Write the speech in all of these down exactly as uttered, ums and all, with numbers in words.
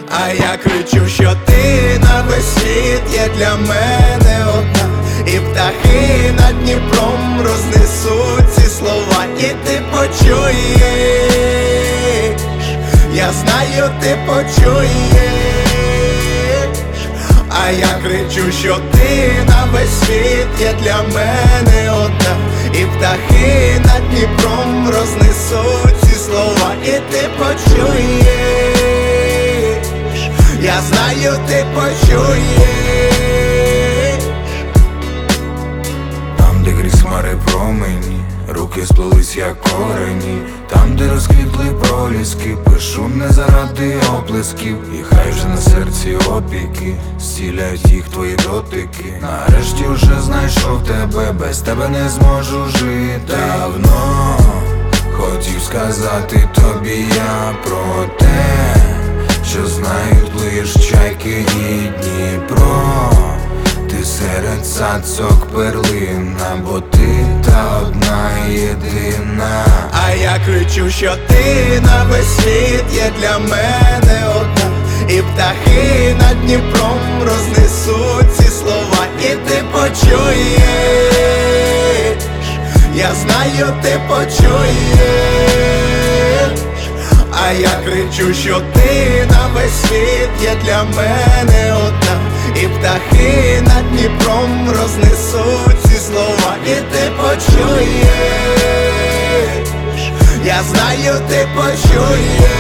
А я кричу, що ти на весь світ є для мене одна. І птахи над Дніпром рознесуть ці слова, і ти почуєш, я знаю, ти почуєш. А я кричу, що ти на весь світ є для мене одна. І птахи над Дніпром рознесуть ці слова, і ти почуєш, я знаю, ти почуєш. Там, де крізь хмари промені, руки сплелись як корені. Там, де розквітли проліски, пишу не заради оплесків. І хай вже на серці опіки зціляють їх твої дотики. Нарешті вже знайшов тебе, без тебе не зможу жити. Давно хотів сказати тобі я про те, що знають лиш чайки і Дніпро. Ти серед цацок перлина, бо ти та одна єдина. А я кричу, що ти на весь світ є для мене одна. І птахи над Дніпром рознесуть ці слова, і ти почуєш, я знаю, ти почуєш. А я кричу, що ти на весь світ є для мене одна. І птахи над Дніпром рознесуть ці слова, і ти почуєш, я знаю, ти почуєш.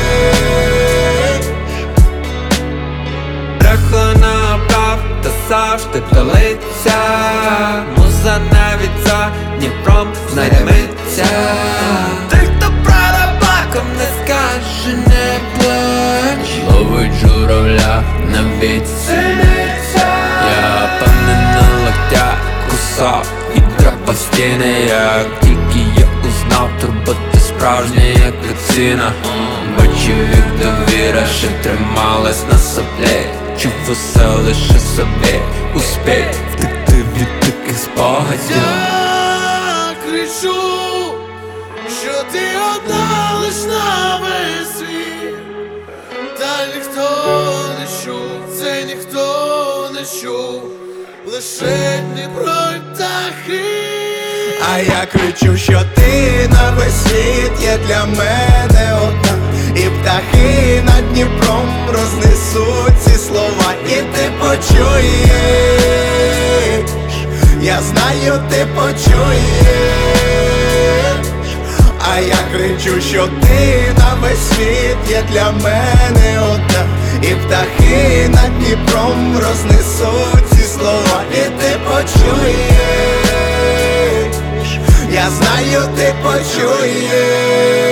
Брехлена правда завжди долиться, муза навіть за Дніпром знайдеться. Той, хто правда баком не скаже, не плач, ловить журавля на відсіниця. Я певний на локтях кусав і драпав стіни. Як тільки я узнав, турбота справжня, як ціна. Бачив, як довіра ще трималась на соплі. Чув усе лише собі, успій втекти від таких спогадів. Я кричу, що ти одна лиш на весь світ. Та ніхто не чув, це ніхто не чув, лише Дніпро й птахи. А я кричу, що ти на весь світ є для мене одна. І птахи над Дніпром рознесуть ці слова, і ти почуєш, я знаю, ти почуєш. А я кричу, що ти на весь світ є для мене одна. І птахи над Дніпром рознесуть ці слова, і ти почуєш, я знаю, ти почуєш.